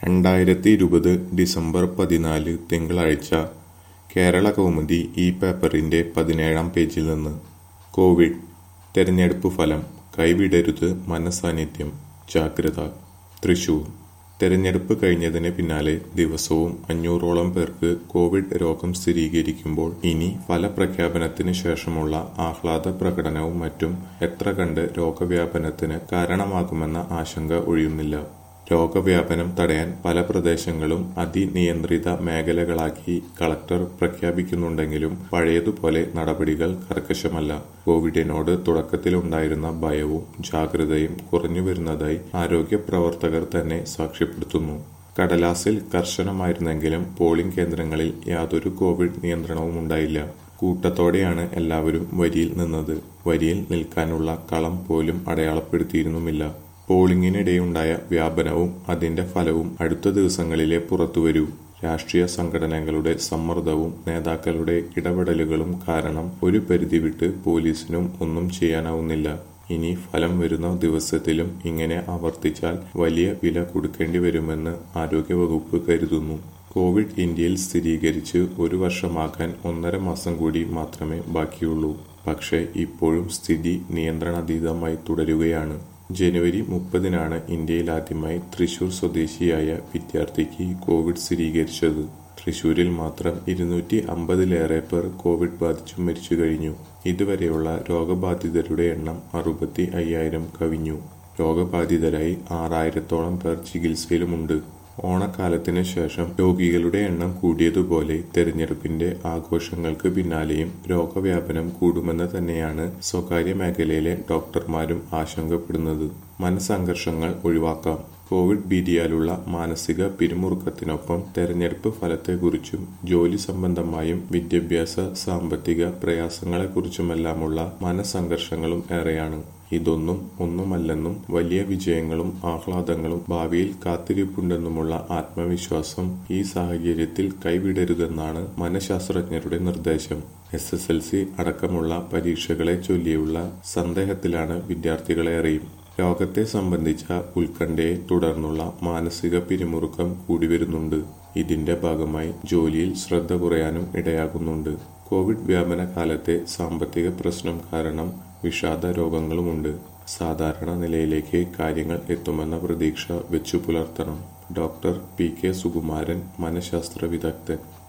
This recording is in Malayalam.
2020 ഡിസംബർ 14 തിങ്കളാഴ്ച കേരളകൗമുദി ഈ പേപ്പറിന്റെ 17-ാം പേജിൽ നിന്ന് കോവിഡ് തെരഞ്ഞെടുപ്പ് ഫലം കൈവിടരുത് മനഃസാന്നിധ്യം ജാഗ്രത തൃശൂർ തെരഞ്ഞെടുപ്പ് കഴിഞ്ഞതിന് പിന്നാലെ ദിവസവും 500ഓളം പേർക്ക് കോവിഡ് രോഗം സ്ഥിരീകരിക്കുമ്പോൾ ഇനി ഫലപ്രഖ്യാപനത്തിന് ശേഷമുള്ള ആഹ്ലാദ പ്രകടനവും മറ്റും എത്ര കണ്ട് രോഗവ്യാപനത്തിന് കാരണമാകുമെന്ന ആശങ്ക ഒഴിയുന്നില്ല. രോഗവ്യാപനം തടയാൻ പല പ്രദേശങ്ങളും അതിനിയന്ത്രിത മേഖലകളാക്കി കളക്ടർ പ്രഖ്യാപിക്കുന്നുണ്ടെങ്കിലും പഴയതുപോലെ നടപടികൾ കർക്കശമല്ല. കോവിഡിനോട് തുടക്കത്തിലുണ്ടായിരുന്ന ഭയവും ജാഗ്രതയും കുറഞ്ഞുവരുന്നതായി ആരോഗ്യ പ്രവർത്തകർ തന്നെ സാക്ഷ്യപ്പെടുത്തുന്നു. കടലാസിൽ കർശനമായിരുന്നെങ്കിലും പോളിംഗ് കേന്ദ്രങ്ങളിൽ യാതൊരു കോവിഡ് നിയന്ത്രണവുമുണ്ടായില്ല. കൂട്ടത്തോടെയാണ് എല്ലാവരും വരിയിൽ നിന്നത്. വരിയിൽ നിൽക്കാനുള്ള കളം പോലും അടയാളപ്പെടുത്തിയിരുന്നുമില്ല. പോളിംഗിനിടെയുണ്ടായ വ്യാപനവും അതിന്റെ ഫലവും അടുത്ത ദിവസങ്ങളിലേ പുറത്തുവരൂ. രാഷ്ട്രീയ സംഘടനകളുടെ സമ്മർദ്ദവും നേതാക്കളുടെ ഇടപെടലുകളും കാരണം ഒരു പരിധി വിട്ട് പോലീസിനും ഒന്നും ചെയ്യാനാവുന്നില്ല. ഇനി ഫലം വരുന്ന ദിവസത്തിലും ഇങ്ങനെ ആവർത്തിച്ചാൽ വലിയ വില കൊടുക്കേണ്ടി വരുമെന്ന് ആരോഗ്യവകുപ്പ് കരുതുന്നു. കോവിഡ് ഇന്ത്യയിൽ സ്ഥിരീകരിച്ച് 1 വർഷമാകാൻ 1.5 മാസം കൂടി മാത്രമേ ബാക്കിയുള്ളൂ. പക്ഷേ ഇപ്പോഴും സ്ഥിതി നിയന്ത്രണാതീതമായി തുടരുകയാണ്. ജനുവരി 30-നാണ് ഇന്ത്യയിലാദ്യമായി തൃശൂർ സ്വദേശിയായ വിദ്യാർത്ഥിക്ക് കോവിഡ് സ്ഥിരീകരിച്ചത്. തൃശൂരിൽ മാത്രം 250-ലേറെ പേർ കോവിഡ് ബാധിച്ചു മരിച്ചു കഴിഞ്ഞു. ഇതുവരെയുള്ള രോഗബാധിതരുടെ എണ്ണം 65,000 കവിഞ്ഞു. രോഗബാധിതരായി 6,000-ഓളം പേർ ചികിത്സയിലുമുണ്ട്. ഓണക്കാലത്തിന് ശേഷം രോഗികളുടെ എണ്ണം കൂടിയതുപോലെ തെരഞ്ഞെടുപ്പിന്റെ ആഘോഷങ്ങൾക്ക് പിന്നാലെയും രോഗവ്യാപനം കൂടുമെന്ന് തന്നെയാണ് സ്വകാര്യ മേഖലയിലെ ഡോക്ടർമാരും ആശങ്കപ്പെടുന്നത്. മനഃസംഘർഷങ്ങൾ ഒഴിവാക്കാം. കോവിഡ് ഭീതിയാലുള്ള മാനസിക പിരിമുറുക്കത്തിനൊപ്പം തെരഞ്ഞെടുപ്പ് ഫലത്തെക്കുറിച്ചും ജോലി സംബന്ധമായും വിദ്യാഭ്യാസ സാമ്പത്തിക പ്രയാസങ്ങളെക്കുറിച്ചുമെല്ലാമുള്ള മനഃസംഘർഷങ്ങളും ഏറെയാണ്. ഇതൊന്നും ഒന്നുമല്ലെന്നും വലിയ വിജയങ്ങളും ആഹ്ലാദങ്ങളും ഭാവിയിൽ കാത്തിരിപ്പുണ്ടെന്നുമുള്ള ആത്മവിശ്വാസം ഈ സാഹചര്യത്തിൽ കൈവിടരുതെന്നാണ് മനഃശാസ്ത്രജ്ഞരുടെ നിർദ്ദേശം. SSLC അടക്കമുള്ള പരീക്ഷകളെ ചൊല്ലിയുള്ള സന്ദേഹത്തിലാണ് വിദ്യാർത്ഥികളേറെയും. രോഗത്തെ സംബന്ധിച്ച ഉത്കണ്ഠയെ തുടർന്നുള്ള മാനസിക പിരിമുറുക്കം കൂടി വരുന്നുണ്ട്. ഇതിന്റെ ഭാഗമായി ജോലിയിൽ ശ്രദ്ധ കുറയാനും ഇടയാകുന്നുണ്ട്. കോവിഡ് വ്യാപന കാലത്തെ സാമ്പത്തിക പ്രശ്നം കാരണം വിഷാദ രോഗങ്ങളുമുണ്ട്. സാധാരണ നിലയിലേക്ക് കാര്യങ്ങൾ എത്തുമെന്ന പ്രതീക്ഷ വെച്ചു പുലർത്തണം. ഡോക്ടർ PK സുകുമാരൻ, മനഃശാസ്ത്ര വിദഗ്ധൻ.